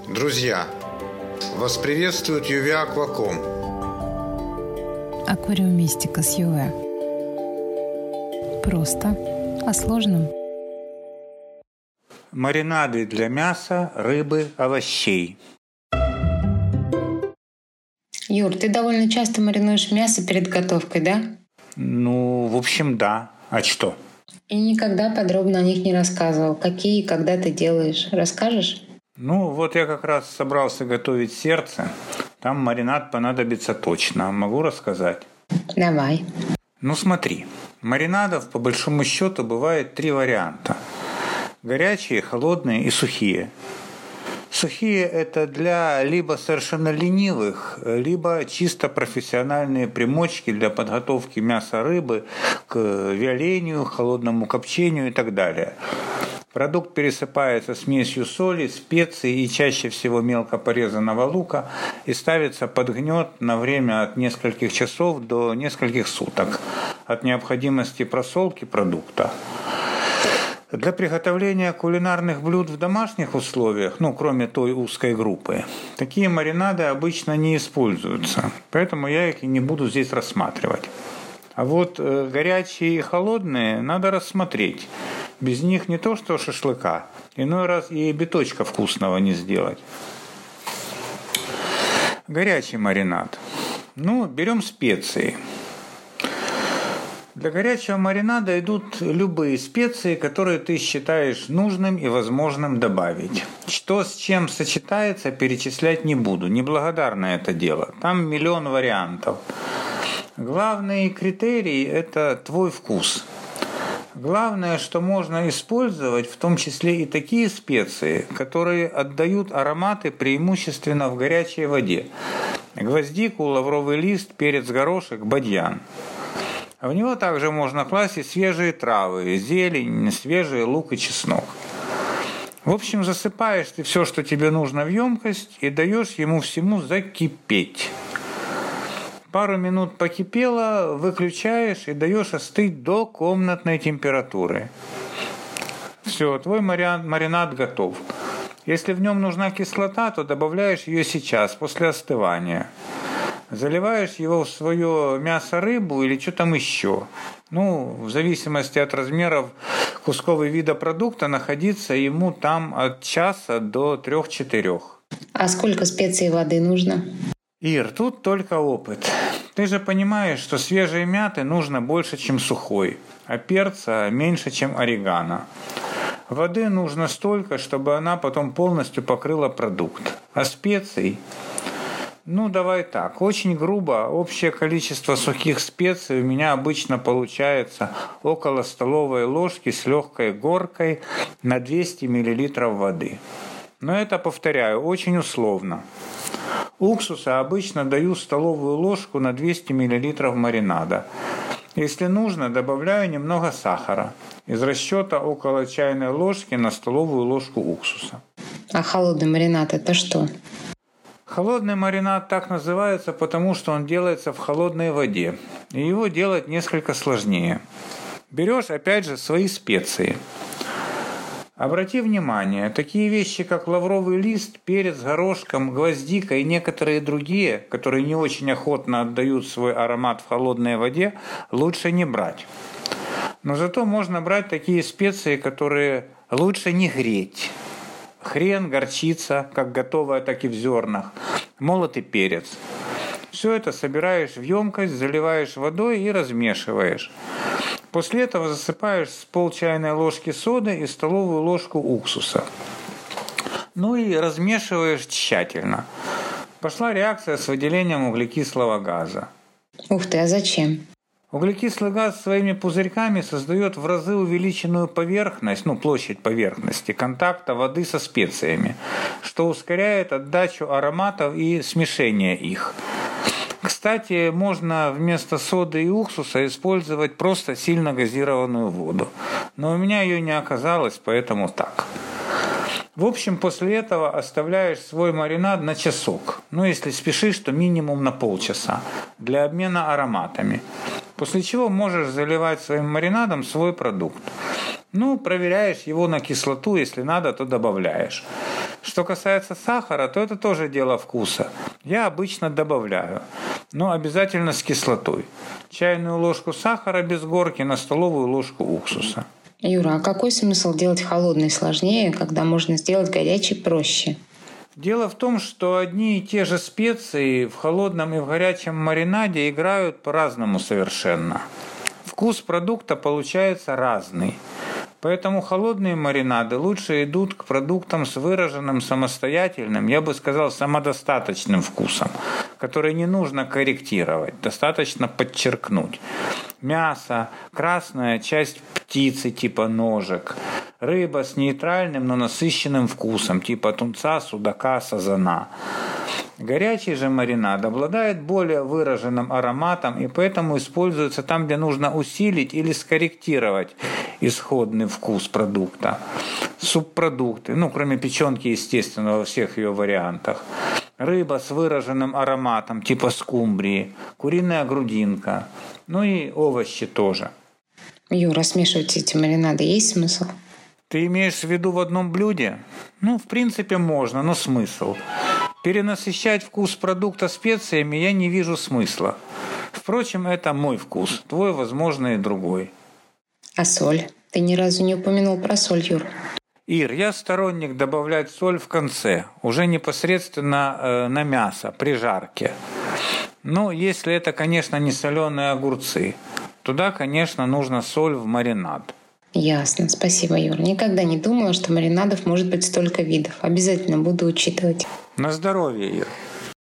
Друзья, вас приветствует UV Aquacom. Аквариумистика с UV. Просто о сложном. Маринады для мяса, рыбы, овощей. Юр, ты довольно часто маринуешь мясо перед готовкой, да? В общем, да. А что? И никогда подробно о них не рассказывал. Какие и когда ты делаешь? Расскажешь? Я как раз собрался готовить сердце. Там маринад понадобится точно. Могу рассказать? Давай. Смотри. Маринадов, по большому счету, бывает 3 варианта. Горячие, холодные и сухие. Сухие – это для либо совершенно ленивых, либо чисто профессиональные примочки для подготовки мяса рыбы к вялению, холодному копчению и так далее. Продукт пересыпается смесью соли, специй и чаще всего мелко порезанного лука и ставится под гнет на время от нескольких часов до нескольких суток от необходимости просолки продукта. Для приготовления кулинарных блюд в домашних условиях, кроме той узкой группы, такие маринады обычно не используются, поэтому я их и не буду здесь рассматривать. А вот горячие и холодные надо рассмотреть. Без них не то что шашлыка, иной раз и биточка вкусного не сделать. Горячий маринад. Берем специи. Для горячего маринада идут любые специи, которые ты считаешь нужным и возможным добавить. Что с чем сочетается, перечислять не буду. Неблагодарное это дело. Там миллион вариантов. Главный критерий – это твой вкус. Главное, что можно использовать, в том числе и такие специи, которые отдают ароматы преимущественно в горячей воде. Гвоздику, лавровый лист, перец, горошек, бадьян. В него также можно класть и свежие травы, зелень, свежий лук и чеснок. В общем, засыпаешь ты все, что тебе нужно, в емкость и даешь ему всему закипеть. Пару минут покипело, выключаешь и даешь остыть до комнатной температуры. Все, твой маринад готов. Если в нем нужна кислота, то добавляешь ее сейчас, после остывания. Заливаешь его в свое мясо, рыбу или что там еще. В зависимости от размеров кусков и вида продукта находиться ему там от часа до 3-4. А сколько специй и воды нужно? Ир, тут только опыт. Ты же понимаешь, что свежей мяты нужно больше, чем сухой, а перца меньше, чем орегано. Воды нужно столько, чтобы она потом полностью покрыла продукт. А специй? Давай так. Очень грубо. Общее количество сухих специй у меня обычно получается около столовой ложки с легкой горкой на 200 мл воды. Но это, повторяю, очень условно. Уксуса обычно даю столовую ложку на 200 мл маринада. Если нужно, добавляю немного сахара. Из расчета около чайной ложки на столовую ложку уксуса. А холодный маринад – это что? Холодный маринад так называется, потому что он делается в холодной воде. И его делать несколько сложнее. Берешь, опять же, свои специи. Обрати внимание, такие вещи, как лавровый лист, перец горошком, гвоздика и некоторые другие, которые не очень охотно отдают свой аромат в холодной воде, лучше не брать. Но зато можно брать такие специи, которые лучше не греть. Хрен, горчица, как готовая, так и в зернах, молотый перец. Все это собираешь в емкость, заливаешь водой и размешиваешь. После этого засыпаешь с пол-чайной ложки соды и столовую ложку уксуса. И размешиваешь тщательно. Пошла реакция с выделением углекислого газа. Ух ты, а зачем? Углекислый газ своими пузырьками создает в разы увеличенную поверхность, площадь поверхности контакта воды со специями, что ускоряет отдачу ароматов и смешение их. Кстати, можно вместо соды и уксуса использовать просто сильно газированную воду. Но у меня ее не оказалось, поэтому так. В общем, после этого оставляешь свой маринад на часок. Если спешишь, то минимум на полчаса. Для обмена ароматами. После чего можешь заливать своим маринадом свой продукт. Проверяешь его на кислоту, если надо, то добавляешь. Что касается сахара, то это тоже дело вкуса. Я обычно добавляю, но обязательно с кислотой. Чайную ложку сахара без горки на столовую ложку уксуса. Юра, а какой смысл делать холодный сложнее, когда можно сделать горячий проще? Дело в том, что одни и те же специи в холодном и в горячем маринаде играют по-разному совершенно. Вкус продукта получается разный. Поэтому холодные маринады лучше идут к продуктам с выраженным самостоятельным, я бы сказал, самодостаточным вкусом, который не нужно корректировать, достаточно подчеркнуть. Мясо, красная часть птицы типа ножек, рыба с нейтральным, но насыщенным вкусом типа тунца, судака, сазана. Горячий же маринад обладает более выраженным ароматом и поэтому используется там, где нужно усилить или скорректировать исходный вкус продукта. Субпродукты, кроме печенки, естественно, во всех ее вариантах. Рыба с выраженным ароматом типа скумбрии, куриная грудинка, и овощи тоже. Юра, смешивать эти маринады есть смысл? Ты имеешь в виду в одном блюде? В принципе, можно, но смысл? Перенасыщать вкус продукта специями я не вижу смысла. Впрочем, это мой вкус, твой, возможно, и другой. А соль? Ты ни разу не упомянул про соль, Юр. Ир, я сторонник добавлять соль в конце, уже непосредственно на мясо, при жарке. Если это, конечно, не соленые огурцы, туда, конечно, нужно соль в маринад. Ясно, спасибо, Юр. Никогда не думала, что маринадов может быть столько видов. Обязательно буду учитывать. На здоровье, Ир.